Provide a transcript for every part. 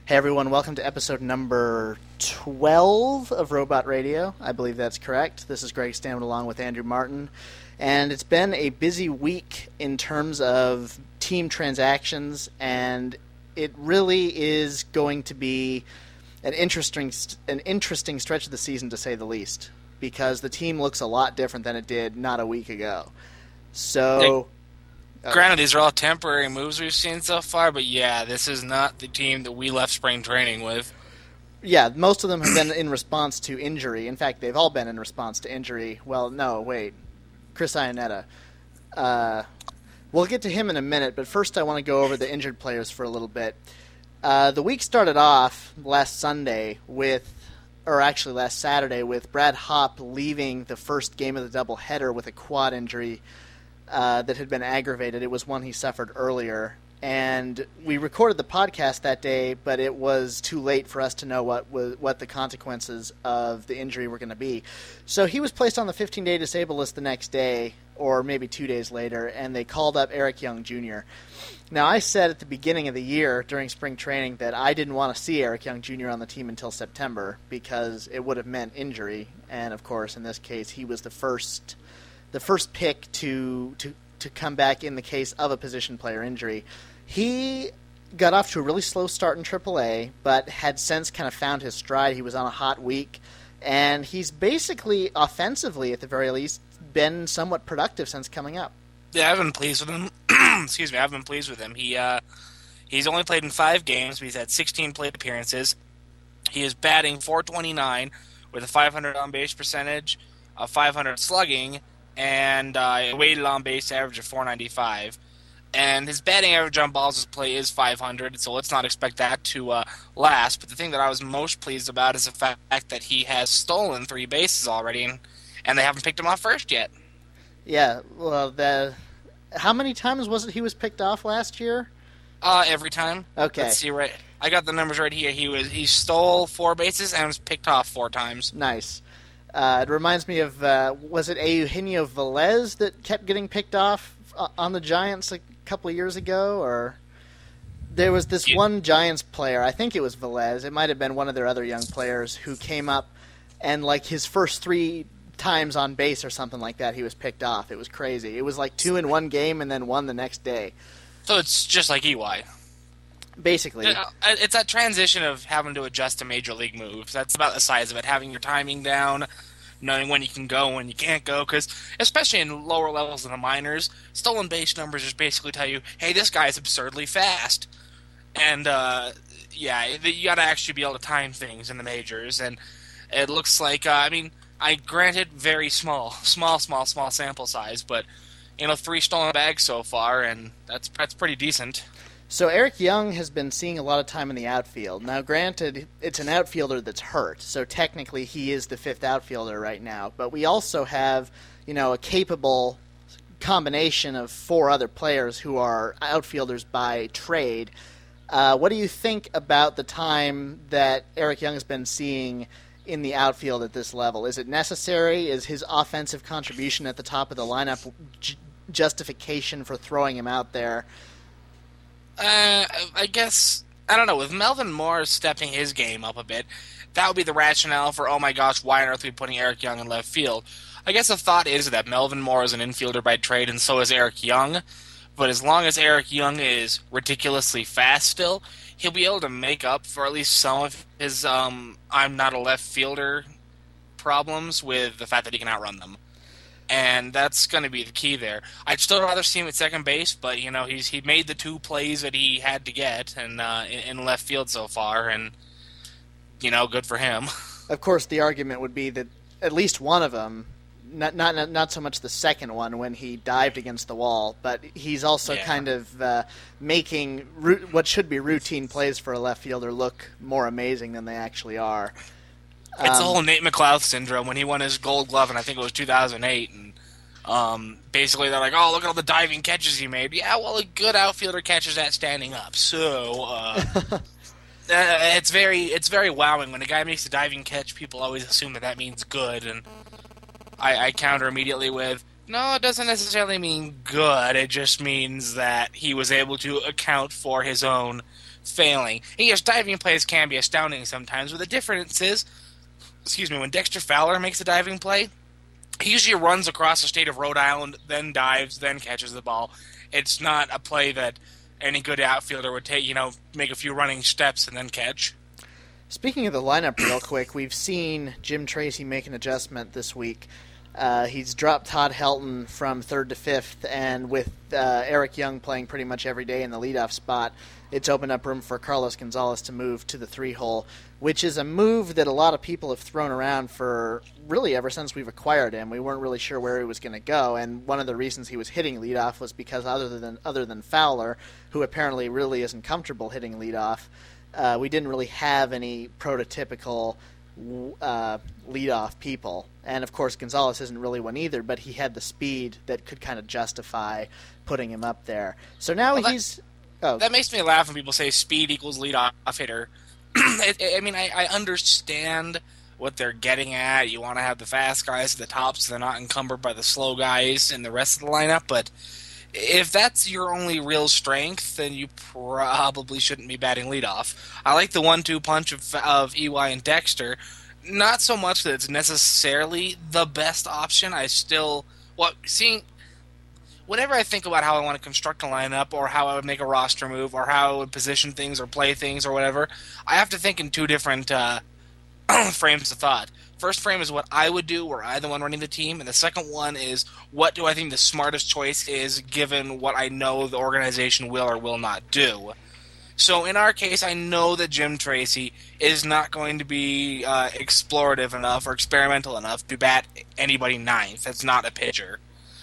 Hey everyone, welcome to episode number 12 of Robot Radio. I believe that's correct. This is Greg Stanwood along with Andrew Martin. And it's been a busy week in terms of team transactions, and it really is going to be an interesting stretch of the season, to say the least, because the team looks a lot different than it did not a week ago. So... Granted, these are all temporary moves we've seen so far, but yeah, this is not the team that we left spring training with. Yeah, most of them have been in response to injury. In fact, they've all been in response to injury. Well, no, wait. Chris Iannetta. We'll get to him in a minute, but first I want to go over the injured players for a little bit. The week started off last Saturday with Brad Hopp leaving the first game of the doubleheader with a quad injury that had been aggravated. It was one he suffered earlier. And we recorded the podcast that day, but it was too late for us to know what the consequences of the injury were going to be. So he was placed on the 15-day disabled list the next day, or maybe 2 days later, and they called up Eric Young Jr. Now, I said at the beginning of the year during spring training that I didn't want to see Eric Young Jr. on the team until September because it would have meant injury. And, of course, in this case, he was the first pick to come back in the case of a position player injury. He got off to a really slow start in AAA, but had since kind of found his stride. He was on a hot week, and he's basically, offensively at the very least, been somewhat productive since coming up. Yeah, I've been pleased with him. Excuse me, I've been pleased with him. He's only played in 5 games, but he's had 16 plate appearances. He is batting .429 with a .500 on-base percentage, a .500 slugging, and a weighted on-base average of .495. And his batting average on balls in play is .500, so let's not expect that to last. But the thing that I was most pleased about is the fact that he has stolen 3 bases already, and they haven't picked him off first yet. Yeah, well, how many times was it he was picked off last year? Every time. Okay. Let's see, right. I got the numbers right here. He stole 4 bases and was picked off 4 times. Nice. It reminds me of, was it Eugenio Velez that kept getting picked off on the Giants a couple of years ago? Or there was this one Giants player, I think it was Velez, it might have been one of their other young players, who came up and like his first 3 times on base or something like that, he was picked off. It was crazy. It was like 2 in one game and then 1 the next day. So it's just like EY. Basically. It's that transition of having to adjust to major league moves. That's about the size of it, having your timing down, knowing when you can go and when you can't go, because especially in lower levels in the minors, stolen base numbers just basically tell you, hey, this guy's absurdly fast. And, yeah, you got to actually be able to time things in the majors, and it looks like, I granted very small sample size, but, 3 stolen bags so far, and that's pretty decent. So Eric Young has been seeing a lot of time in the outfield. Now, granted, it's an outfielder that's hurt, so technically he is the 5th outfielder right now. But we also have, a capable combination of 4 other players who are outfielders by trade. What do you think about the time that Eric Young has been seeing in the outfield at this level? Is it necessary? Is his offensive contribution at the top of the lineup justification for throwing him out there? I guess, I don't know, with Melvin Moore stepping his game up a bit, that would be the rationale for, oh my gosh, why on earth are we putting Eric Young in left field? I guess the thought is that Melvin Moore is an infielder by trade, and so is Eric Young, but as long as Eric Young is ridiculously fast still, he'll be able to make up for at least some of his I'm not a left fielder problems with the fact that he can outrun them. And that's going to be the key there. I'd still rather see him at second base, but he made the 2 plays that he had to get, and in left field so far, and good for him. Of course, the argument would be that at least one of them, not so much the second one when he dived against the wall, but he's also kind of making what should be routine plays for a left fielder look more amazing than they actually are. It's the whole Nate McLouth syndrome when he won his Gold Glove, and I think it was 2008. And basically, they're like, "Oh, look at all the diving catches he made." Yeah, well, a good outfielder catches that standing up. So it's very wowing when a guy makes a diving catch. People always assume that means good, and I counter immediately with, "No, it doesn't necessarily mean good. It just means that he was able to account for his own failing. And yes, diving plays can be astounding sometimes, but the difference is, when Dexter Fowler makes a diving play, he usually runs across the state of Rhode Island, then dives, then catches the ball. It's not a play that any good outfielder would take, make a few running steps and then catch. Speaking of the lineup real quick, we've seen Jim Tracy make an adjustment this week. He's dropped Todd Helton from third to fifth, and with Eric Young playing pretty much every day in the leadoff spot, it's opened up room for Carlos Gonzalez to move to the 3-hole, which is a move that a lot of people have thrown around for really ever since we've acquired him. We weren't really sure where he was going to go, and one of the reasons he was hitting leadoff was because other than Fowler, who apparently really isn't comfortable hitting leadoff, we didn't really have any prototypical leadoff people. And of course Gonzalez isn't really one either, but he had the speed that could kind of justify putting him up there. So now that makes me laugh when people say speed equals leadoff hitter. I understand what they're getting at. You want to have the fast guys at the top so they're not encumbered by the slow guys in the rest of the lineup, but if that's your only real strength, then you probably shouldn't be batting leadoff. I like the 1-2 punch of EY and Dexter. Not so much that it's necessarily the best option. Whenever I think about how I want to construct a lineup or how I would make a roster move or how I would position things or play things or whatever, I have to think in two different frames of thought. First frame is what I would do were I the one running the team, and the second one is what do I think the smartest choice is given what I know the organization will or will not do. So in our case, I know that Jim Tracy is not going to be explorative enough or experimental enough to bat anybody ninth. That's not a pitcher.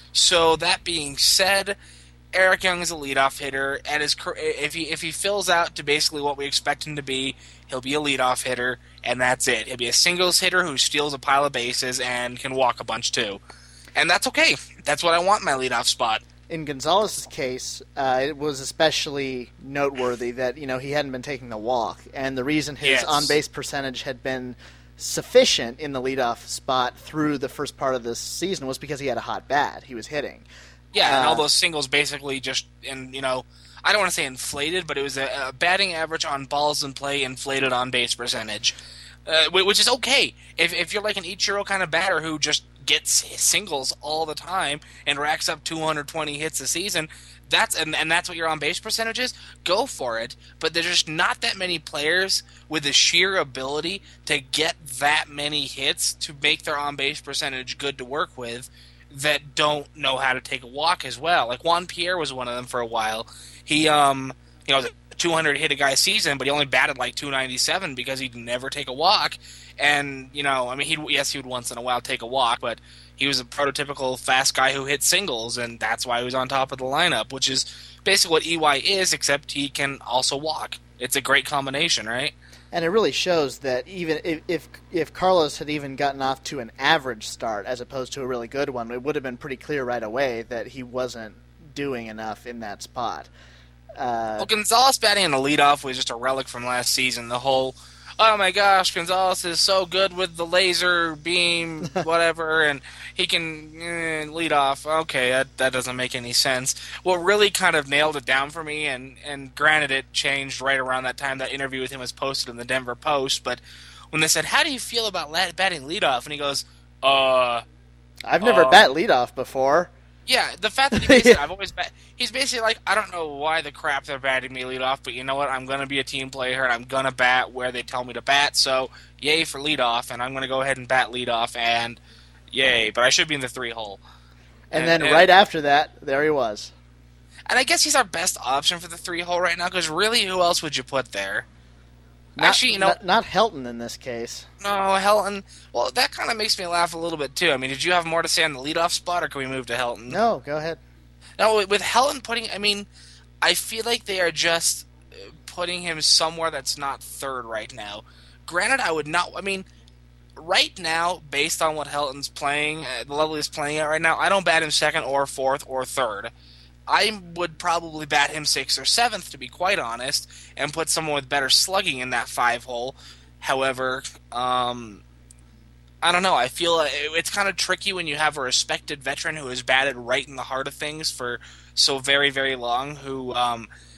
So that being said, Eric Young is a leadoff hitter. If he fills out to basically what we expect him to be, he'll be a leadoff hitter, and that's it. He'll be a singles hitter who steals a pile of bases and can walk a bunch too. And that's okay. That's what I want in my leadoff spot. In Gonzalez's case, it was especially noteworthy that he hadn't been taking the walk, and the reason his on-base percentage had been sufficient in the leadoff spot through the first part of this season was because he had a hot bat. He was hitting. Yeah, and all those singles basically just, I don't want to say inflated, but it was a batting average on balls in play inflated on-base percentage, which is okay. If you're like an Ichiro kind of batter who just gets singles all the time and racks up 220 hits a season, that's what your on-base percentage is, go for it. But there's just not that many players with the sheer ability to get that many hits to make their on-base percentage good to work with that don't know how to take a walk as well. Like Juan Pierre was one of them for a while. He, was a 200 hit a guy season, but he only batted like 297 because he'd never take a walk. And, he would once in a while take a walk, but he was a prototypical fast guy who hit singles, and that's why he was on top of the lineup, which is basically what EY is, except he can also walk. It's a great combination, right? And it really shows that even if Carlos had even gotten off to an average start as opposed to a really good one, it would have been pretty clear right away that he wasn't doing enough in that spot. Gonzalez batting in the leadoff was just a relic from last season. The whole, oh my gosh, Gonzalez is so good with the laser beam, whatever, and he can lead off. Okay, that doesn't make any sense. What really kind of nailed it down for me, and granted it changed right around that time that interview with him was posted in the Denver Post, but when they said, how do you feel about batting leadoff? And he goes, I've never bat leadoff before. Yeah, the fact that he basically, he's basically like, I don't know why the crap they're batting me leadoff, but you know what? I'm going to be a team player, and I'm going to bat where they tell me to bat, so yay for leadoff, and I'm going to go ahead and bat leadoff, and yay, but I should be in the 3-hole. And then right after that, there he was. And I guess he's our best option for the 3-hole right now, because really, who else would you put there? Not Helton in this case. No, Helton. Well, that kind of makes me laugh a little bit, too. I mean, did you have more to say on the leadoff spot, or can we move to Helton? No, go ahead. No, with Helton I feel like they are just putting him somewhere that's not third right now. Granted, right now, based on what Helton's playing, the level he's playing at right now, I don't bat him second or fourth or third. I would probably bat him 6th or 7th, to be quite honest, and put someone with better slugging in that 5-hole. However, I don't know. I feel it's kind of tricky when you have a respected veteran who has batted right in the heart of things for so very, very long, who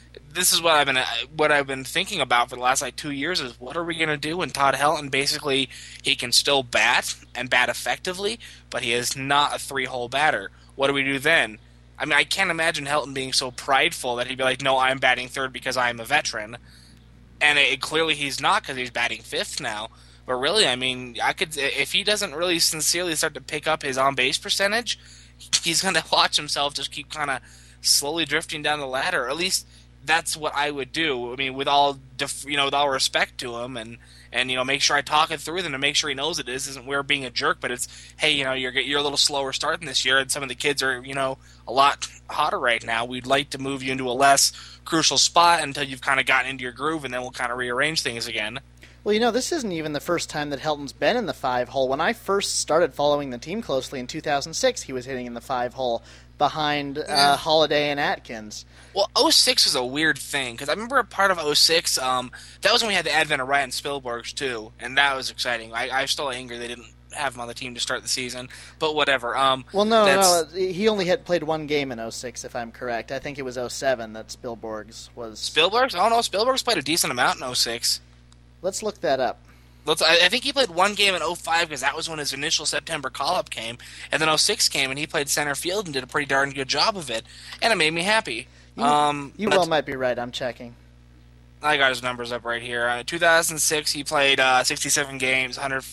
this is what I've been thinking about for the last like 2 years is what are we going to do when Todd Helton basically he can still bat and bat effectively, but he is not a three-hole batter. What do we do then? I mean, I can't imagine Helton being so prideful that he'd be like, "No, I'm batting third because I'm a veteran," and clearly he's not because he's batting fifth now. But really, I mean, I could if he doesn't really sincerely start to pick up his on base percentage, he's going to watch himself just keep kind of slowly drifting down the ladder. Or at least that's what I would do. I mean, with all with all respect to him, and make sure I talk it through with him to make sure he knows it isn't we're being a jerk, but it's hey, you're a little slower starting this year, and some of the kids are a lot hotter right now. We'd like to move you into a less crucial spot until you've kind of gotten into your groove, and then we'll kind of rearrange things again. Well, this isn't even the first time that Helton's been in the five hole. When I first started following the team closely in 2006, he was hitting in the five hole behind Holiday and Atkins. Well, '06 was a weird thing, because I remember a part of '06, that was when we had the advent of Ryan Spielbergs, too, and that was exciting. I'm still angry they didn't have him on the team to start the season, but whatever. Well, no, he only had played one game in '06, if I'm correct. I think it was '07 that Spielbergs was... Spielbergs? Oh, no, Spielbergs played a decent amount in '06. Let's look that up. I think he played one game in '05 because that was when his initial September call-up came, and then '06 came and he played center field and did a pretty darn good job of it, and it made me happy. You well might be right. I'm checking. I got his numbers up right here. 2006, he played 67 games,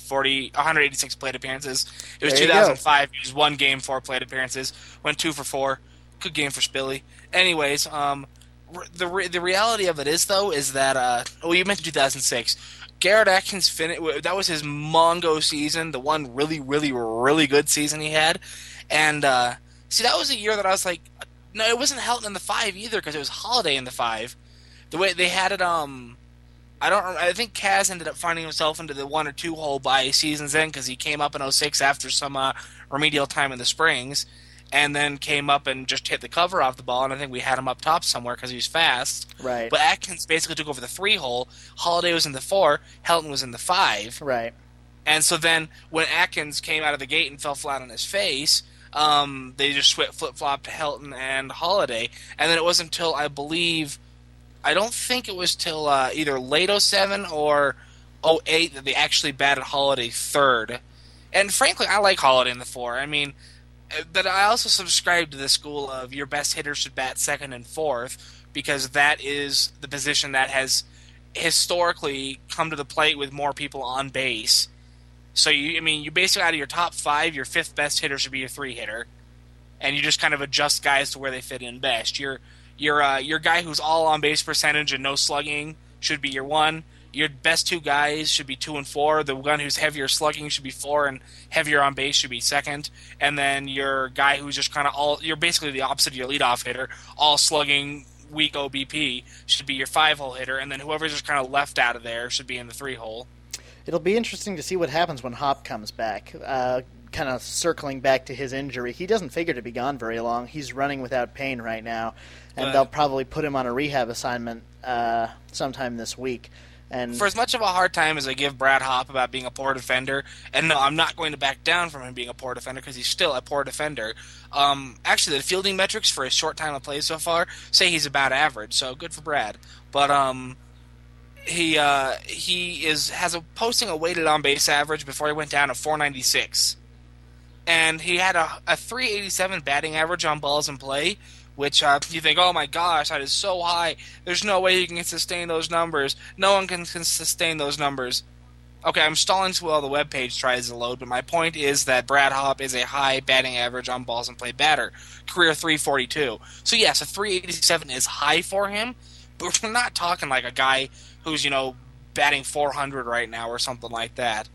186 plate appearances. It was 2005. He was one game, 4 plate appearances. Went 2 for 4. Good game for Spilly. Anyways, the reality of it is though is that you mentioned 2006. Garrett Atkins that was his Mongo season, the one really, really, really good season he had, and that was a year that I was like, no, it wasn't Helton in the 5 either because it was Holiday in the 5. The way they had it, I think Kaz ended up finding himself into the 1 or 2 hole by season's end because he came up in '06 after some remedial time in the Springs, and then came up and just hit the cover off the ball, and I think we had him up top somewhere because he was fast. Right. But Atkins basically took over the 3 hole. Holiday was in the 4. Helton was in the 5. Right. And so then when Atkins came out of the gate and fell flat on his face, they just flip-flopped to Helton and Holiday. And then it wasn't until, I don't think it was till either late '07 or '08 that they actually batted Holiday third. And frankly, I like Holiday in the 4. I mean... But I also subscribe to the school of your best hitter should bat second and fourth because that is the position that has historically come to the plate with more people on base. So you basically out of your top 5, your 5th best hitter should be your 3 hitter, and you just kind of adjust guys to where they fit in best. Your guy who's all on base percentage and no slugging should be your 1. Your best 2 guys should be 2 and 4. The one who's heavier slugging should be 4, and heavier on base should be 2nd. And then your guy who's just kind of you're basically the opposite of your leadoff hitter, all slugging, weak OBP, should be your 5-hole hitter. And then whoever's just kind of left out of there should be in the 3-hole. It'll be interesting to see what happens when Hop comes back. Kind of circling back to his injury, he doesn't figure to be gone very long. He's running without pain right now, and they'll probably put him on a rehab assignment sometime this week. And for as much of a hard time as I give Brad Hop about being a poor defender, and no, I'm not going to back down from him being a poor defender because he's still a poor defender. Actually, the fielding metrics for his short time of play so far say he's about average, so good for Brad. But he has posting a weighted on base average before he went down to 496, and he had a 387 batting average on balls in play. Which you think, oh my gosh, that is so high. There's no way you can sustain those numbers. No one can sustain those numbers. Okay, I'm stalling while the webpage tries to load, but my point is that Brad Hop is a high batting average on balls in play batter. Career 342. So yes, a 387 is high for him, but we're not talking like a guy who's, batting 400 right now or something like that.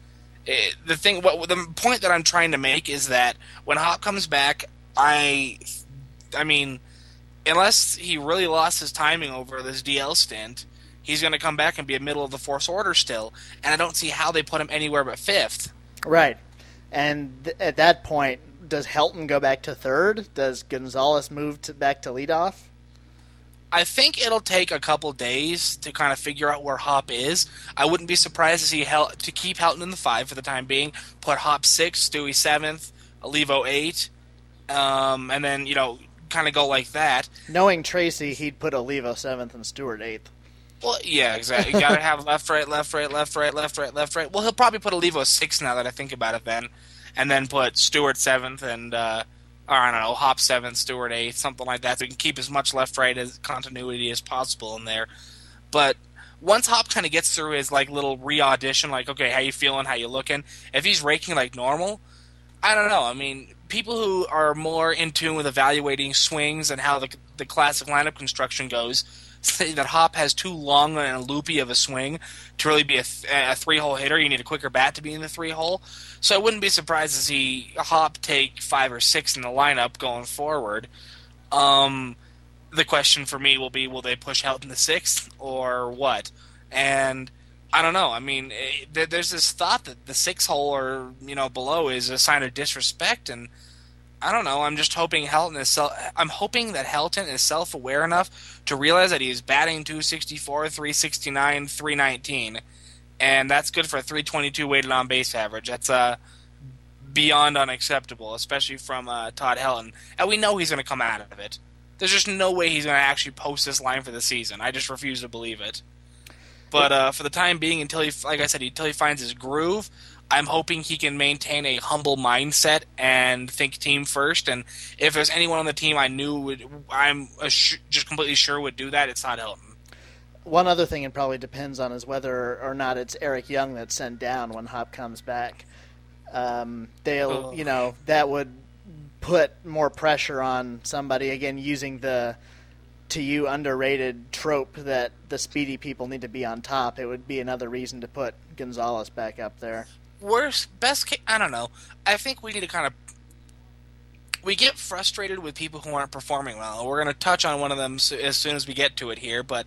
The point that I'm trying to make is that when Hop comes back, I mean, unless he really lost his timing over this DL stint, he's going to come back and be a middle of the fourth order still, and I don't see how they put him anywhere but 5th. Right. And at that point, does Helton go back to 3rd? Does Gonzalez move back to leadoff? I think it'll take a couple days to kind of figure out where Hop is. I wouldn't be surprised to keep Helton in the 5 for the time being, put Hop 6th, Stewie 7th, Olivo 8, and then, kind of go like that. Knowing Tracy, he'd put Olivo 7th and Stewart 8th. Well, yeah, exactly. You got to have left, right, left, right, left, right, left, right, left, right. Well, he'll probably put Olivo 6th now that I think about it then. And then put Stewart 7th and, or I don't know, Hop 7th, Stewart 8th, something like that. So we can keep as much left-right as continuity as possible in there. But once Hop kind of gets through his like little re-audition, like, okay, how you feeling, how you looking, if he's raking like normal, I don't know. I mean, people who are more in tune with evaluating swings and how the classic lineup construction goes say that Hop has too long and a loopy of a swing to really be a 3-hole hitter. You need a quicker bat to be in the 3-hole. So I wouldn't be surprised to see Hop take 5 or 6 in the lineup going forward. The question for me will be, will they push Helton to 6th or what? And I don't know. I mean, there's this thought that the 6-hole or below is a sign of disrespect, and I don't know. I'm just hoping I'm hoping that Helton is self-aware enough to realize that he's batting 264, 369, 319, and that's good for a 322 weighted on base average. That's beyond unacceptable, especially from Todd Helton. And we know he's going to come out of it. There's just no way he's going to actually post this line for the season. I just refuse to believe it. But for the time being, until he finds his groove, I'm hoping he can maintain a humble mindset and think team first. And if there's anyone on the team I'm just completely sure would do that, it's Todd Helton. One other thing it probably depends on is whether or not it's Eric Young that's sent down when Hop comes back. That would put more pressure on somebody, again, using the to you underrated trope that the speedy people need to be on top. It would be another reason to put Gonzalez back up there. Best case, I don't know. I think we need to we get frustrated with people who aren't performing well. We're going to touch on one of them as soon as we get to it here, but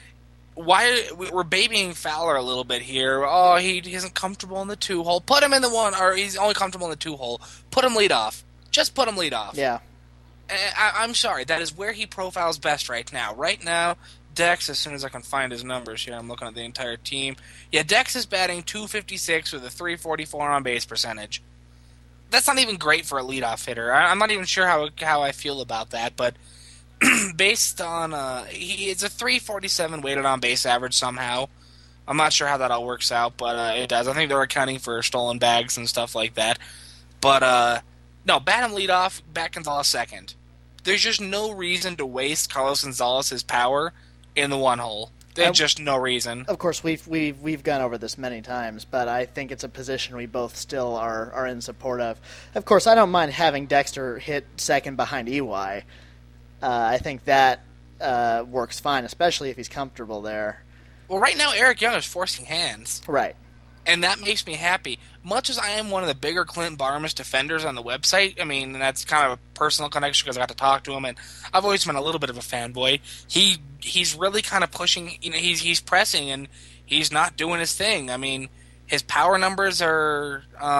we're babying Fowler a little bit here. Oh, he isn't comfortable in the 2-hole. Put him in the 1, or he's only comfortable in the 2-hole. Put him lead off. Just put him lead off. Yeah. I'm sorry. That is where he profiles best right now. Right now, Dex, as soon as I can find his numbers here, I'm looking at the entire team. Yeah, Dex is batting 256 with a 344 on base percentage. That's not even great for a leadoff hitter. I'm not even sure how I feel about that, but based on it's a 347 weighted on base average somehow. I'm not sure how that all works out, but it does. I think they're accounting for stolen bags and stuff like that. But no, bat him leadoff, bat Gonzalez second. There's just no reason to waste Carlos Gonzalez's power in the 1-hole. There's just no reason. Of course, we've gone over this many times, but I think it's a position we both still are in support of. Of course, I don't mind having Dexter hit second behind EY. I think that works fine, especially if he's comfortable there. Well, right now Eric Young is forcing hands. Right. And that makes me happy. Much as I am one of the bigger Clint Barmas defenders on the website, I mean, that's kind of a personal connection because I got to talk to him, and I've always been a little bit of a fanboy. He's really kind of pushing, he's pressing, and he's not doing his thing. I mean, his power numbers are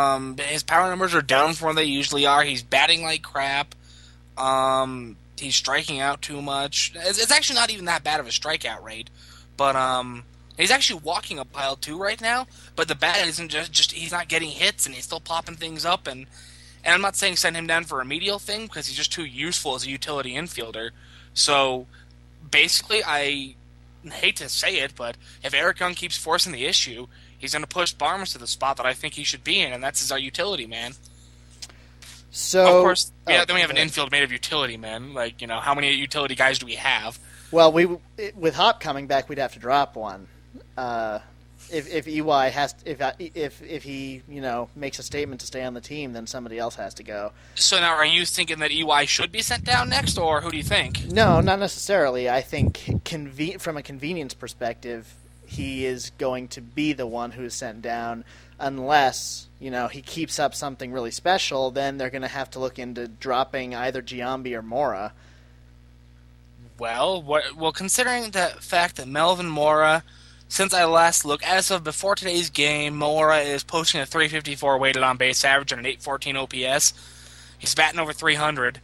down from where they usually are. He's batting like crap. He's striking out too much. It's actually not even that bad of a strikeout rate, but he's actually walking a pile too right now, but the bat isn't just he's not getting hits, and he's still popping things up, and I'm not saying send him down for a remedial thing because he's just too useful as a utility infielder. So basically, I hate to say it, but if Eric Young keeps forcing the issue, he's going to push Barnes to the spot that I think he should be in, and that's as our utility man. So, of course, then we have an infield made of utility men. Like, how many utility guys do we have? Well, with Hop coming back, we'd have to drop one. If EY if he makes a statement to stay on the team, then somebody else has to go. So now, are you thinking that EY should be sent down next, or who do you think? No, not necessarily. I think from a convenience perspective, he is going to be the one who's sent down, unless he keeps up something really special. Then they're going to have to look into dropping either Giambi or Mora. Well, considering the fact that Melvin Mora, since I last looked, as of before today's game, Mora is posting a 354 weighted on base average and an 814 OPS. He's batting over 300.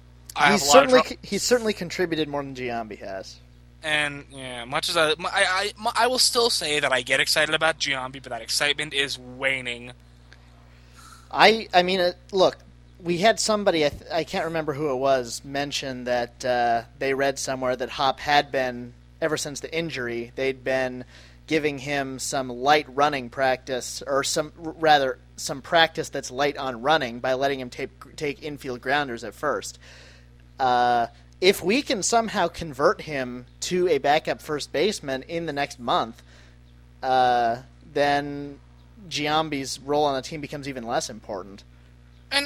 He's certainly contributed more than Giambi has. And yeah, much as I will still say that I get excited about Giambi, but that excitement is waning. I mean, look, we had somebody, I can't remember who it was, mention that they read somewhere that Hop had been, ever since the injury, they'd been giving him some light running practice, or some practice that's light on running by letting him take infield grounders at first. If we can somehow convert him to a backup first baseman in the next month, then Giambi's role on the team becomes even less important. And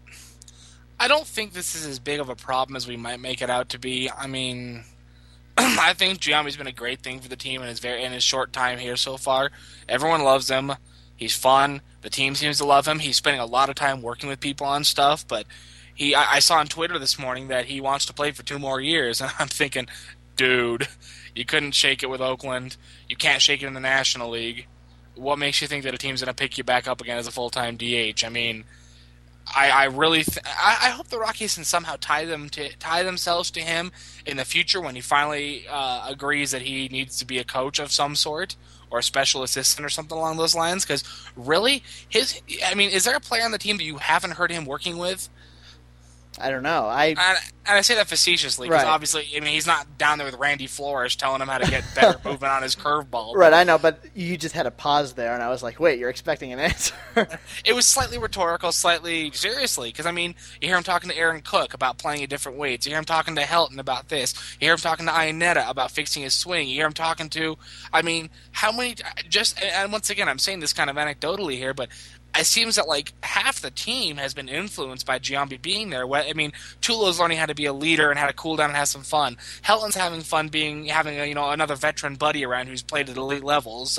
I don't think this is as big of a problem as we might make it out to be. I mean, I think Giambi's been a great thing for the team in his short time here so far. Everyone loves him. He's fun. The team seems to love him. He's spending a lot of time working with people on stuff, but I saw on Twitter this morning that he wants to play for 2 more years, and I'm thinking, dude, you couldn't shake it with Oakland. You can't shake it in the National League. What makes you think that a team's going to pick you back up again as a full-time DH? I mean, I really I hope the Rockies can somehow tie themselves to him in the future when he finally agrees that he needs to be a coach of some sort or a special assistant or something along those lines. Because really, is there a player on the team that you haven't heard him working with? I don't know. And I say that facetiously because obviously, he's not down there with Randy Flores telling him how to get better moving on his curveball. Right, I know, but you just had a pause there, and I was like, wait, you're expecting an answer? It was slightly rhetorical, slightly seriously, because, you hear him talking to Aaron Cook about playing at different weights. You hear him talking to Helton about this. You hear him talking to Iannetta about fixing his swing. You hear him talking to, how many, and once again, I'm saying this kind of anecdotally here, but it seems that half the team has been influenced by Giambi being there. Tulo's learning how to be a leader and how to cool down and have some fun. Helton's having fun having another veteran buddy around who's played at elite levels.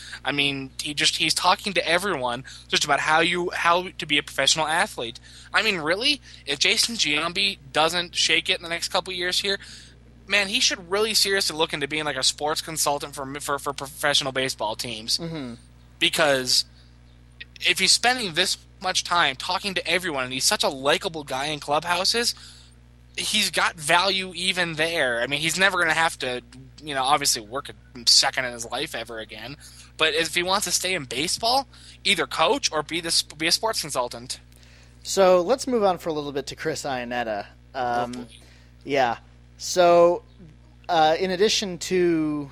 He's talking to everyone just about how to be a professional athlete. Really, if Jason Giambi doesn't shake it in the next couple years here, man, he should really seriously look into being a sports consultant for professional baseball teams. Mm-hmm. Because if he's spending this much time talking to everyone and he's such a likable guy in clubhouses, he's got value even there. He's never going to have to, obviously work a second in his life ever again. But if he wants to stay in baseball, either coach or be a sports consultant. So let's move on for a little bit to Chris Iannetta. Yeah. So in addition to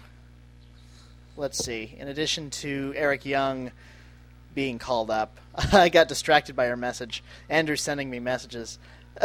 Eric Young being called up, I got distracted by your message. Andrew's sending me messages.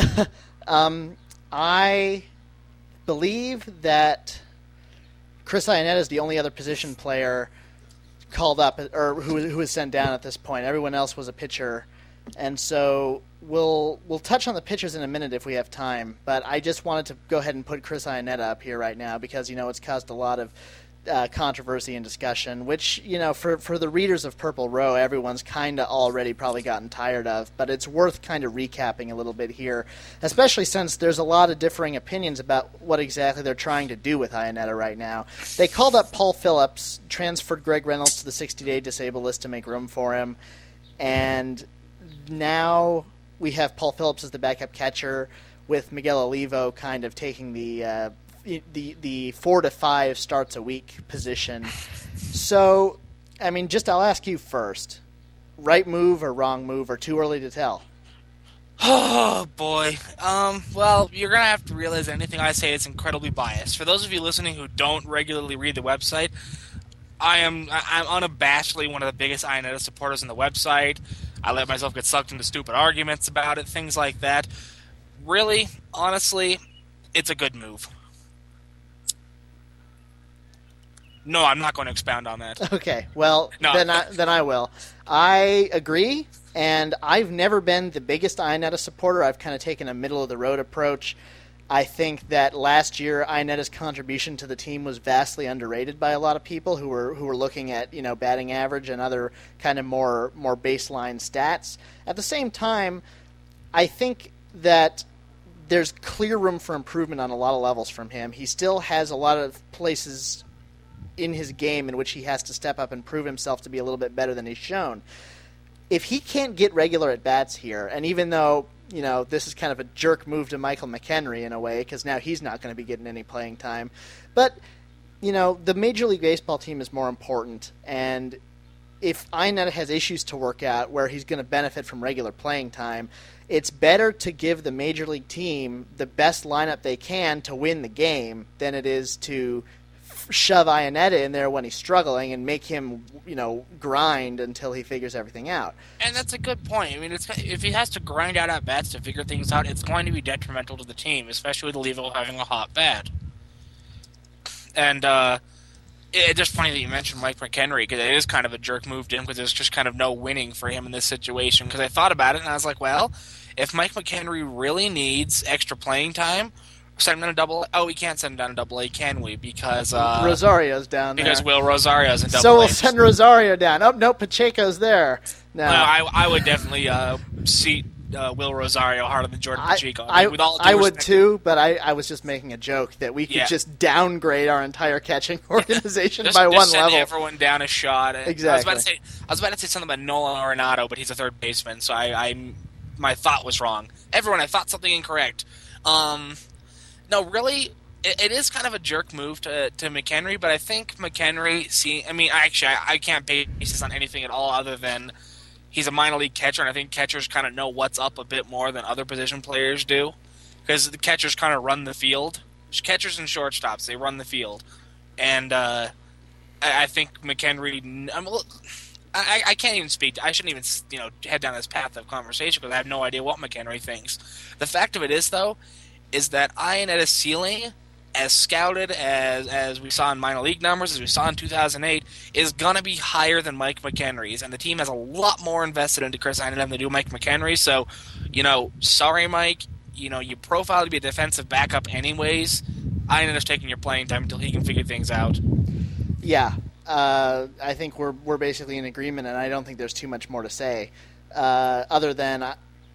I believe that Chris Iannetta is the only other position player called up or who was sent down at this point. Everyone else was a pitcher, and so we'll touch on the pitchers in a minute if we have time. But I just wanted to go ahead and put Chris Iannetta up here right now because it's caused a lot of controversy and discussion, which, for the readers of Purple Row, everyone's kind of already probably gotten tired of, but it's worth kind of recapping a little bit here, especially since there's a lot of differing opinions about what exactly they're trying to do with Iannetta right now. They called up Paul Phillips, transferred Greg Reynolds to the 60-day disabled list to make room for him, and now we have Paul Phillips as the backup catcher with Miguel Olivo kind of taking the 4 to 5 starts a week position. So, I'll ask you first. Right move or wrong move, or too early to tell? Oh, boy. Well, you're going to have to realize anything I say is incredibly biased. For those of you listening who don't regularly read the website, I'm unabashedly one of the biggest Iannetta supporters on the website. I let myself get sucked into stupid arguments about it, things like that. Really, honestly, it's a good move. No, I'm not going to expound on that. Okay, well, no. Then I will. I agree, and I've never been the biggest Iannetta supporter. I've kind of taken a middle-of-the-road approach. I think that last year Iannetta's contribution to the team was vastly underrated by a lot of people who were looking at batting average and other kind of more baseline stats. At the same time, I think that there's clear room for improvement on a lot of levels from him. He still has a lot of places in his game in which he has to step up and prove himself to be a little bit better than he's shown. If he can't get regular at-bats here, and even though, this is kind of a jerk move to Michael McHenry in a way, because now he's not going to be getting any playing time, but, the Major League Baseball team is more important, and if Iannetta has issues to work out where he's going to benefit from regular playing time, it's better to give the major league team the best lineup they can to win the game than it is to shove Iannetta in there when he's struggling and make him, grind until he figures everything out. And that's a good point. I mean, if he has to grind out at bats to figure things out, it's going to be detrimental to the team, especially with Olivo having a hot bat. And it's just funny that you mentioned Mike McHenry, because it is kind of a jerk move to him, because there's just kind of no winning for him in this situation. Because I thought about it, and I was like, well, if Mike McHenry really needs extra playing time, send him down to Double A. Oh, we can't send him down to Double A, can we? Because Rosario's down there. Because Will Rosario's in Double A. So we'll send Rosario down. Oh, no, Pacheco's there. No, I would definitely seat Will Rosario harder than Jordan Pacheco. I would too, but I was just making a joke that we could just downgrade our entire catching organization by one send level. Everyone down a shot. Exactly. I was about to say something about Nolan Arenado, but he's a third baseman, so my thought was wrong. Everyone, I thought something incorrect. No, really, it is kind of a jerk move to McHenry, but I think McHenry, I can't base this on anything at all other than he's a minor league catcher, and I think catchers kind of know what's up a bit more than other position players do, because the catchers kind of run the field. Catchers and shortstops, they run the field. And I think McHenry... I can't even speak. I shouldn't even head down this path of conversation because I have no idea what McHenry thinks. The fact of it is, though, is that Iannetta's ceiling, as scouted as we saw in minor league numbers, as we saw in 2008, is going to be higher than Mike McHenry's. And the team has a lot more invested into Chris Iannetta than they do Mike McHenry. So, sorry, Mike. You profile to be a defensive backup anyways. Iannetta's taking your playing time until he can figure things out. Yeah. I think we're basically in agreement, and I don't think there's too much more to say. Other than...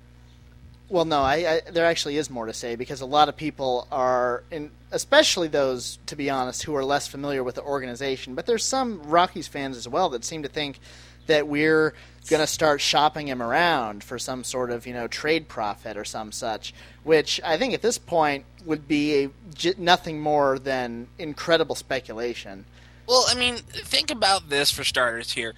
Well, no, there actually is more to say, because a lot of people are, especially those, to be honest, who are less familiar with the organization, but there's some Rockies fans as well that seem to think that we're going to start shopping him around for some sort of, trade profit or some such, which I think at this point would be nothing more than incredible speculation. Well, I mean, think about this for starters here.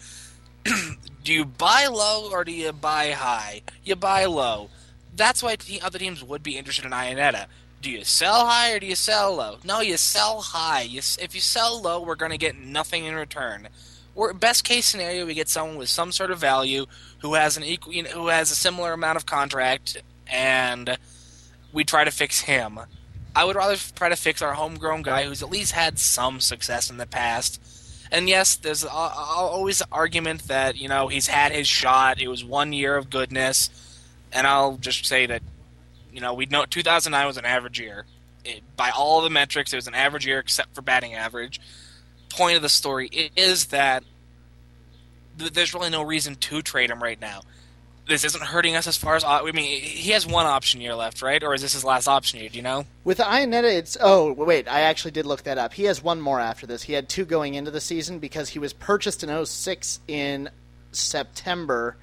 Do you buy low or do you buy high? You buy low. That's why other teams would be interested in Iannetta. Do you sell high or do you sell low? No, you sell high. If you sell low, we're going to get nothing in return. Best case scenario, we get someone with some sort of value who has who has a similar amount of contract, and we try to fix him. I would rather try to fix our homegrown guy who's at least had some success in the past. And yes, there's always the argument that he's had his shot. It was 1 year of goodness. And I'll just say that, we know 2009 was an average year. By all the metrics, it was an average year except for batting average. Point of the story is that there's really no reason to trade him right now. This isn't hurting us as far as... he has one option year left, right? Or is this his last option year, do you know? With Iannetta, it's... Oh, wait, I actually did look that up. He has one more after this. He had two going into the season because he was purchased in 2006 in September...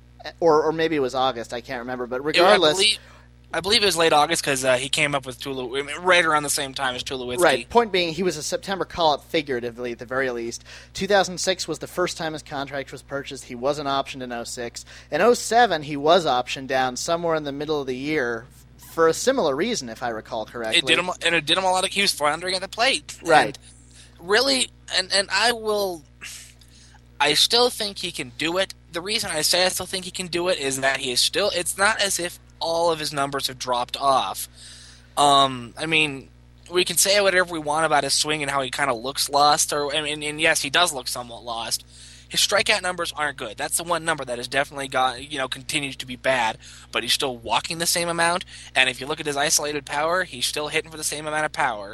Or maybe it was August, I can't remember. But regardless... I believe it was late August because he came up with right around the same time as Tulowitzki. Right. Point being, he was a September call-up figuratively, at the very least. 2006 was the first time his contract was purchased. He wasn't optioned in 2006. In 2007, he was optioned down somewhere in the middle of the year for a similar reason, if I recall correctly. It did him a lot of... He was floundering at the plate. Right. And really, and I still think he can do it. The reason I say I still think he can do it is that he is still... It's not as if all of his numbers have dropped off. We can say whatever we want about his swing and how he kind of looks lost. And yes, he does look somewhat lost. His strikeout numbers aren't good. That's the one number that has definitely continues to be bad. But he's still walking the same amount. And if you look at his isolated power, he's still hitting for the same amount of power.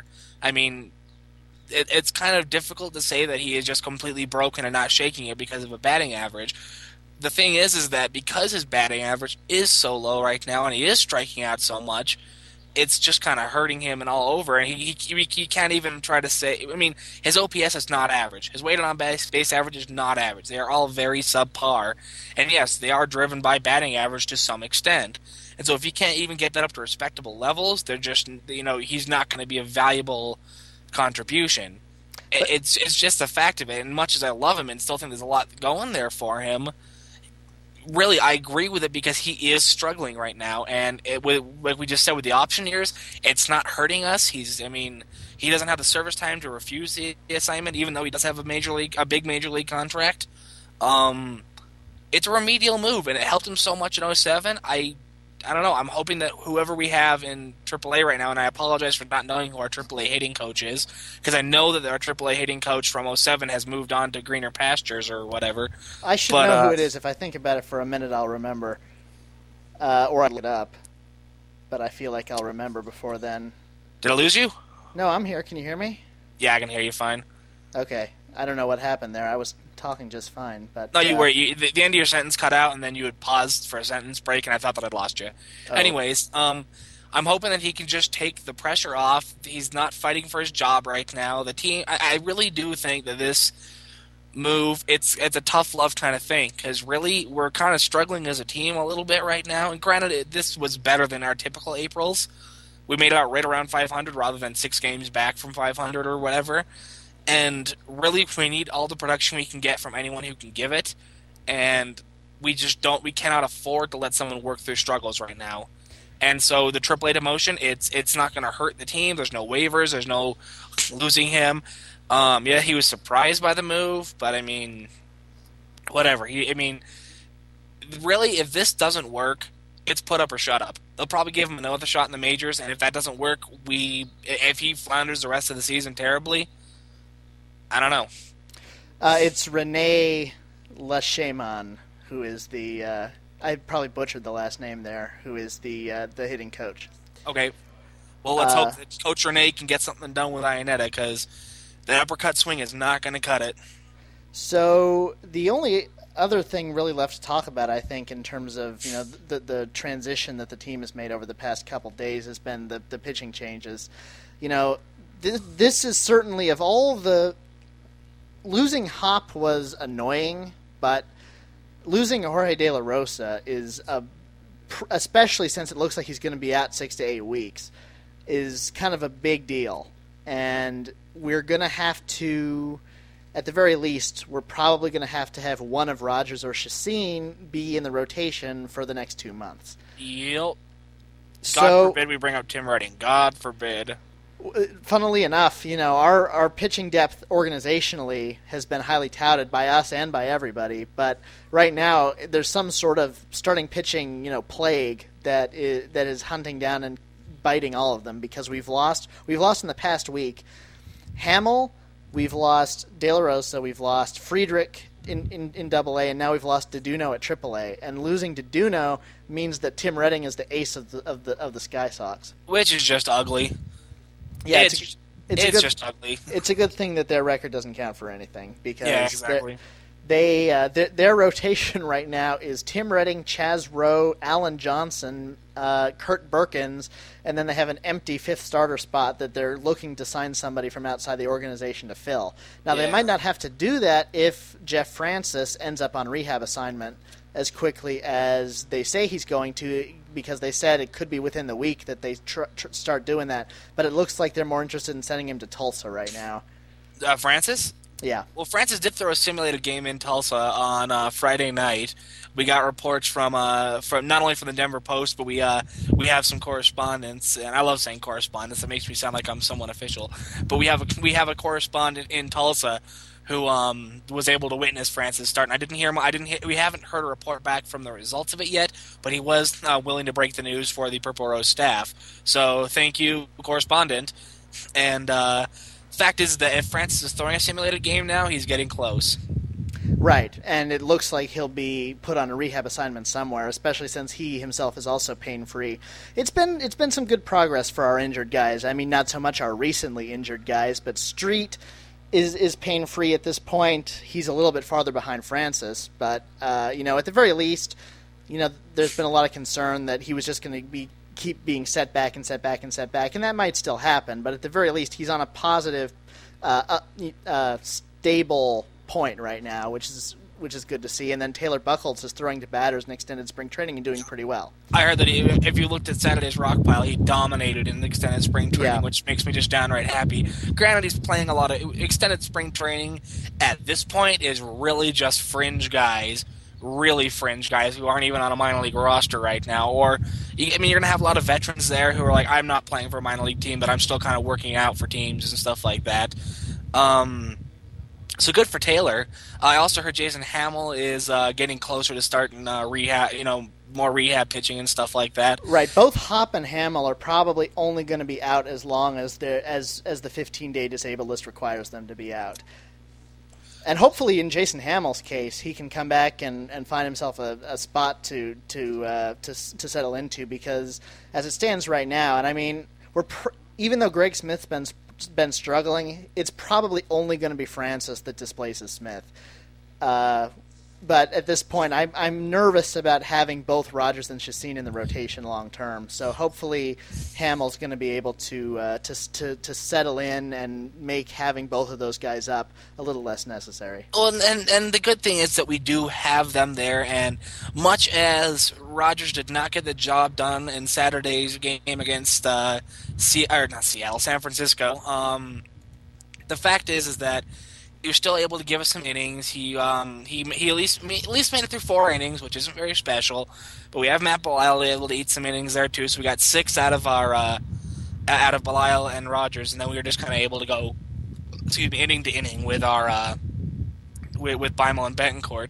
It's kind of difficult to say that he is just completely broken and not shaking it because of a batting average. The thing is that because his batting average is so low right now and he is striking out so much, it's just kind of hurting him and all over. And he can't even try to say... his OPS is not average. His weighted on base average is not average. They are all very subpar. And yes, they are driven by batting average to some extent. And so if he can't even get that up to respectable levels, they're just... he's not going to be a valuable contribution. It's just a fact of it. And much as I love him and still think there's a lot going there for him, really, I agree with it because he is struggling right now. And like we just said with the option years, it's not hurting us. He doesn't have the service time to refuse the assignment, even though he does have a big major league contract. It's a remedial move, and it helped him so much in '07. I don't know. I'm hoping that whoever we have in AAA right now, and I apologize for not knowing who our AAA hitting coach is, because I know that our AAA hitting coach from '07 has moved on to greener pastures or whatever. I should know who it is. If I think about it for a minute, I'll remember. Or I'll look it up. But I feel like I'll remember before then. Did I lose you? No, I'm here. Can you hear me? Yeah, I can hear you fine. Okay. I don't know what happened there. I was talking just fine, but no, you were. The end of your sentence cut out, and then you had paused for a sentence break, and I thought that I'd lost you. Oh. Anyways, I'm hoping that he can just take the pressure off. He's not fighting for his job right now. The team, I really do think that this move, it's a tough love kind of thing, because really we're kind of struggling as a team a little bit right now. And granted, this was better than our typical Aprils. We made out right around 500 rather than 6 games back from 500 or whatever. And really, we need all the production we can get from anyone who can give it. And we cannot afford to let someone work through struggles right now. And so the AAA demotion, it's not going to hurt the team. There's no waivers. There's no losing him. Yeah, he was surprised by the move, but whatever. Really, if this doesn't work, it's put up or shut up. They'll probably give him another shot in the majors, and if that doesn't work, if he flounders the rest of the season terribly, I don't know. It's Rene Lacheman, who is the I probably butchered the last name there, who is the hitting coach. Okay. Well, let's hope that Coach Rene can get something done with Iannetta, because the uppercut swing is not going to cut it. So the only other thing really left to talk about, I think, in terms of the transition that the team has made over the past couple days has been the pitching changes. This is certainly, of all the... Losing Hop was annoying, but losing Jorge De La Rosa is, especially since it looks like he's going to be out 6 to 8 weeks, is kind of a big deal. And we're going to have to, at the very least, we're probably going to have one of Rogers or Chacin be in the rotation for the next 2 months. Yep. God forbid we bring up Tim Redding. God forbid. Funnily enough, our pitching depth organizationally has been highly touted by us and by everybody, but right now there's some sort of starting pitching, plague that is hunting down and biting all of them, because we've lost in the past week Hamill, we've lost De La Rosa, we've lost Friedrich in Double A, and now we've lost Deduno at Triple A. And losing Deduno means that Tim Redding is the ace of the Sky Sox, which is just ugly. Yeah, it's just ugly. It's a good thing that their record doesn't count for anything, because exactly. Their rotation right now is Tim Redding, Chaz Rowe, Alan Johnson, Kurt Berkins, and then they have an empty 5th starter spot that they're looking to sign somebody from outside the organization to fill. Now, They might not have to do that if Jeff Francis ends up on rehab assignment as quickly as they say he's going to, because they said it could be within the week that they start doing that. But it looks like they're more interested in sending him to Tulsa right now. Francis? Yeah. Well, Francis did throw a simulated game in Tulsa on Friday night. We got reports from not only from the Denver Post, but we have some correspondence, and I love saying correspondence. It makes me sound like I'm someone official. But we have a correspondent in Tulsa who was able to witness Francis start. And I didn't hear him. We haven't heard a report back from the results of it yet, but he was willing to break the news for the Purple Rose staff. So thank you, correspondent. And fact is that if Francis is throwing a simulated game now, he's getting close. Right, and it looks like he'll be put on a rehab assignment somewhere, especially since he himself is also pain-free. It's been some good progress for our injured guys. I mean, not so much our recently injured guys, but Street is pain-free at this point. He's a little bit farther behind Francis, but at the very least, there's been a lot of concern that he was just going to keep being set back, and that might still happen. But at the very least, he's on a positive, stable point right now, which is which is good to see. And then Taylor Buchholz is throwing to batters in extended spring training and doing pretty well. I heard that if you looked at Saturday's rock pile, he dominated in extended spring training, which makes me just downright happy. Granted, he's playing a lot of extended spring training. At this point, is really just fringe guys. Really fringe guys who aren't even on a minor league roster right now. Or, I mean, you're going to have a lot of veterans there who are like, I'm not playing for a minor league team, but I'm still kind of working out for teams and stuff like that. So good for Taylor. I also heard Jason Hamill is getting closer to starting rehab, more rehab pitching and stuff like that. Right. Both Hop and Hamill are probably only going to be out as long as the 15-day disabled list requires them to be out. And hopefully, in Jason Hamill's case, he can come back and find himself a spot to settle into. Because as it stands right now, and I mean, even though Greg Smith's been struggling, it's probably only going to be Francis that displaces Smith. But at this point, I'm nervous about having both Rogers and Chacin in the rotation long term. So hopefully, Hamill's going to be able to settle in and make having both of those guys up a little less necessary. Well, and the good thing is that we do have them there. And much as Rogers did not get the job done in Saturday's game against San Francisco, the fact is that you're still able to give us some innings. He at least made it through 4 innings, which isn't very special. But we have Matt Belisle able to eat some innings there too. So we got 6 out of Belisle and Rogers, and then we were just kind of able to go, inning to inning with our with Beimel and Betancourt.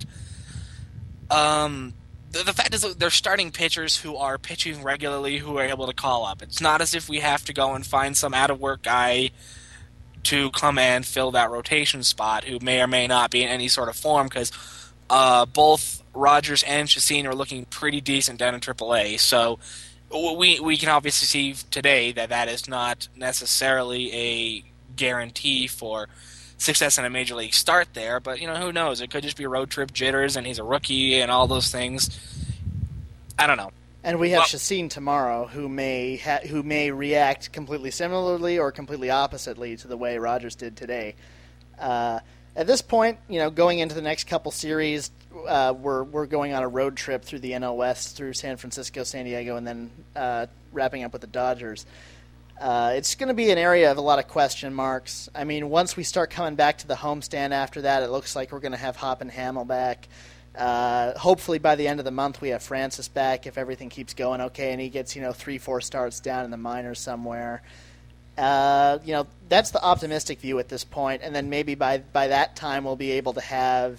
The fact is that they're starting pitchers who are pitching regularly, who are able to call up. It's not as if we have to go and find some out of work guy to come and fill that rotation spot, who may or may not be in any sort of form, because both Rogers and Chacin are looking pretty decent down in AAA. So we can obviously see today that is not necessarily a guarantee for success in a major league start there. But who knows? It could just be road trip jitters, and he's a rookie, and all those things. I don't know. And we have Chacin tomorrow, who may react completely similarly or completely oppositely to the way Rogers did today. At this point, going into the next couple series, we're going on a road trip through the NL West, through San Francisco, San Diego, and then wrapping up with the Dodgers. It's going to be an area of a lot of question marks. I mean, once we start coming back to the homestand after that, it looks like we're going to have Hop and Hamill back. Hopefully by the end of the month we have Francis back if everything keeps going okay and he gets 3-4 starts down in the minors somewhere. That's the optimistic view at this point, and then maybe by that time we'll be able to have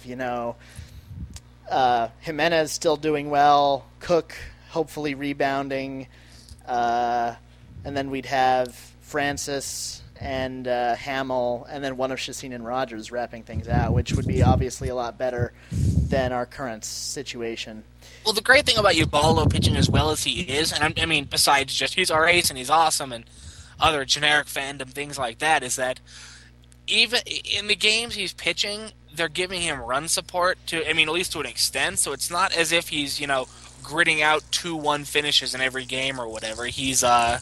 Jimenez still doing well, Cook hopefully rebounding, and then we'd have Francis and Hamill, and then one of Chacin and Rogers wrapping things out, which would be obviously a lot better than our current situation. Well, the great thing about Ubaldo pitching as well as he is, and I mean, besides just he's our ace and he's awesome and other generic fandom things like that, is that even in the games he's pitching, they're giving him run support at least to an extent, so it's not as if he's, gritting out 2-1 finishes in every game or whatever. He's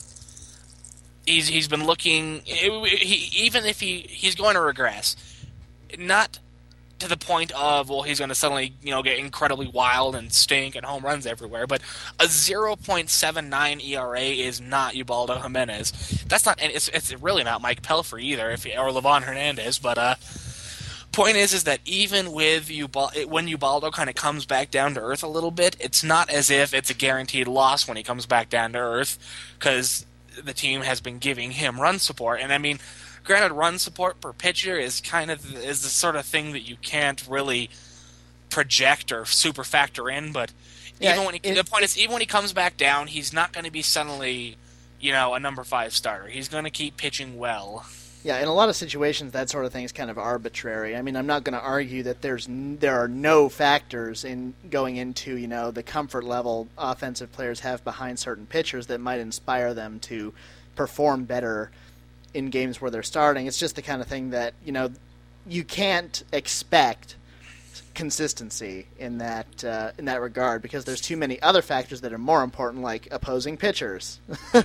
been looking, even if he's going to regress, not to the point of, he's going to suddenly, get incredibly wild and stink and home runs everywhere, but a 0.79 ERA is not Ubaldo Jimenez. That's not, and it's really not Mike Pelfrey either, or Livan Hernandez, but point is that even with when Ubaldo kind of comes back down to earth a little bit, it's not as if it's a guaranteed loss when he comes back down to earth, because the team has been giving him run support, and I mean, granted, run support per pitcher is the sort of thing that you can't really project or super factor in. But the point is, even when he comes back down, he's not going to be suddenly, a number 5 starter. He's going to keep pitching well. Yeah, in a lot of situations, that sort of thing is kind of arbitrary. I mean, I'm not going to argue that there are no factors in going into the comfort level offensive players have behind certain pitchers that might inspire them to perform better in games where they're starting. It's just the kind of thing that you can't expect consistency in that regard, because there's too many other factors that are more important, like opposing pitchers.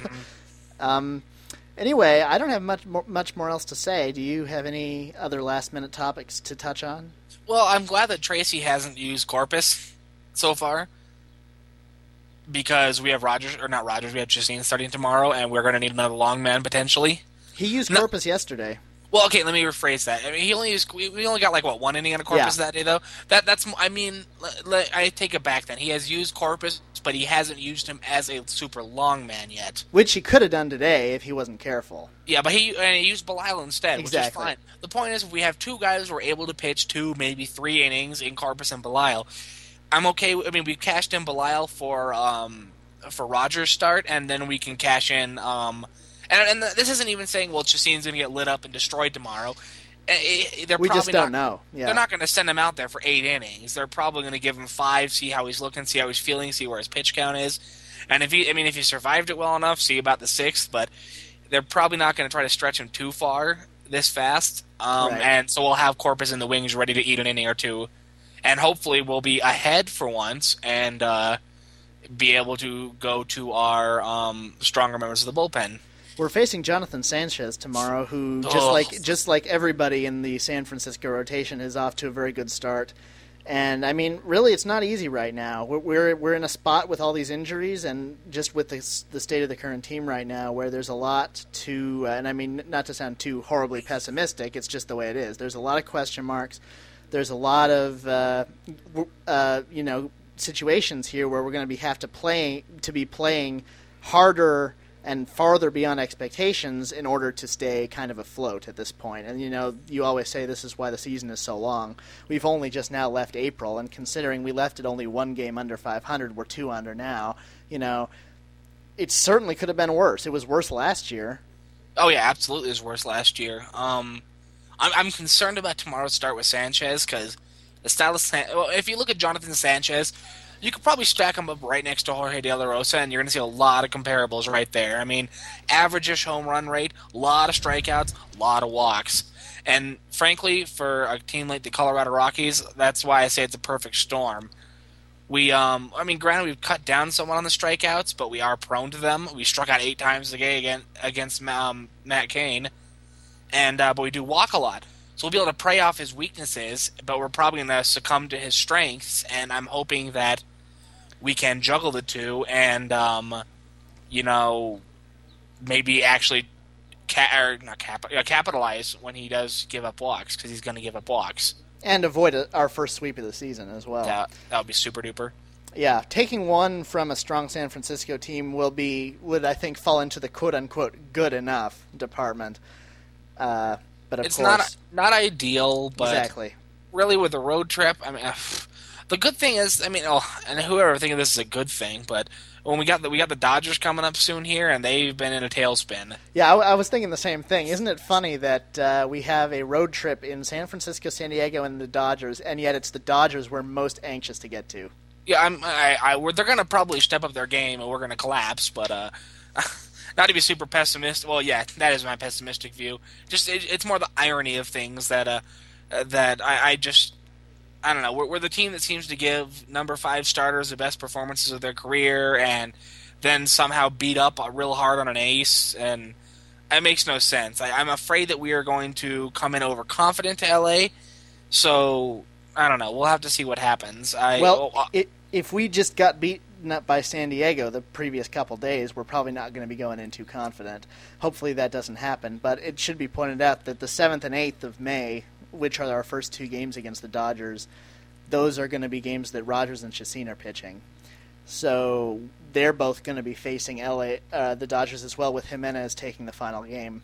Anyway, I don't have much more else to say. Do you have any other last minute topics to touch on? Well, I'm glad that Tracy hasn't used Corpus so far, because we have Rogers, or not Rogers, we have Chastain starting tomorrow, and we're going to need another long man potentially. He used Corpus yesterday. Well, okay, let me rephrase that. I mean, we only got like what, one inning on a Corpus that day, though. That's I mean, I take it back. Then he has used Corpus, but he hasn't used him as a super long man yet. Which he could have done today if he wasn't careful. Yeah, but he used Belial instead, Exactly. which is fine. The point is, if we have two guys who are able to pitch 2, maybe 3 innings in Corpus and Belial, I'm okay. I mean, we cashed in Belial for Rogers' start, and then we can cash in. And this isn't even saying, well, Chastain's going to get lit up and destroyed tomorrow. We just don't know. Yeah. They're not going to send him out there for 8 innings. They're probably going to give him 5, see how he's looking, see how he's feeling, see where his pitch count is. And if he survived it well enough, see about the 6th. But they're probably not going to try to stretch him too far this fast. Right. And so we'll have Corpus in the wings ready to eat an inning or two. And hopefully we'll be ahead for once and be able to go to our stronger members of the bullpen. We're facing Jonathan Sanchez tomorrow, who just like everybody in the San Francisco rotation is off to a very good start. And I mean, really, it's not easy right now. We're in a spot with all these injuries, and just with the state of the current team right now, where there's a lot to. And I mean, not to sound too horribly pessimistic, it's just the way it is. There's a lot of question marks. There's a lot of situations here where we're going to have to be playing harder and farther beyond expectations in order to stay kind of afloat at this point. And, you always say this is why the season is so long. We've only just now left April, and considering we left it only 1 game under 500, we're 2 under now, it certainly could have been worse. It was worse last year. Oh, yeah, absolutely it was worse last year. I'm concerned about tomorrow's start with Sanchez, because the style of if you look at Jonathan Sanchez, you could probably stack him up right next to Jorge De La Rosa, and you're going to see a lot of comparables right there. I mean, average-ish home run rate, a lot of strikeouts, a lot of walks. And frankly, for a team like the Colorado Rockies, that's why I say it's a perfect storm. Granted, we've cut down somewhat on the strikeouts, but we are prone to them. We struck out 8 times a game against Matt Cain, but we do walk a lot. So we'll be able to prey off his weaknesses, but we're probably going to succumb to his strengths, and I'm hoping that we can juggle the two and, maybe actually capitalize when he does give up walks, because he's going to give up walks. And avoid our first sweep of the season as well. That would be super duper. Yeah, taking one from a strong San Francisco team would I think fall into the quote-unquote good enough department. But of it's course, not ideal, but exactly. Really with a road trip, I mean, the good thing is, and whoever thinking this is a good thing, but when we got the Dodgers coming up soon here, and they've been in a tailspin. Yeah, I was thinking the same thing. Isn't it funny that we have a road trip in San Francisco, San Diego, and the Dodgers, and yet it's the Dodgers we're most anxious to get to? Yeah, they're going to probably step up their game, and we're going to collapse, but not to be super pessimistic. Well, yeah, that is my pessimistic view. Just it's more the irony of things that I don't know. We're the team that seems to give number 5 starters the best performances of their career, and then somehow beat up real hard on an ace, and it makes no sense. I'm afraid that we are going to come in overconfident to LA. So I don't know. We'll have to see what happens. If we just got beaten up by San Diego the previous couple days, we're probably not going to be going in too confident. Hopefully that doesn't happen. But it should be pointed out that the 7th and 8th of May, which are our first 2 games against the Dodgers, those are going to be games that Rogers and Chacin are pitching. So they're both going to be facing the Dodgers as well, with Jimenez taking the final game.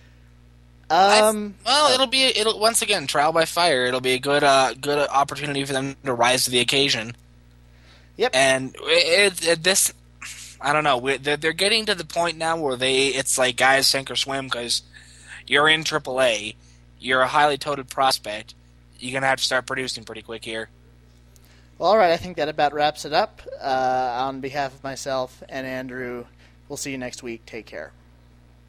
It'll once again trial by fire. It'll be a good opportunity for them to rise to the occasion. Yep. And I don't know. They're getting to the point now where it's like guys sink or swim, because you're in AAA. You're a highly touted prospect. You're going to have to start producing pretty quick here. Well, all right. I think that about wraps it up. On behalf of myself and Andrew, we'll see you next week. Take care.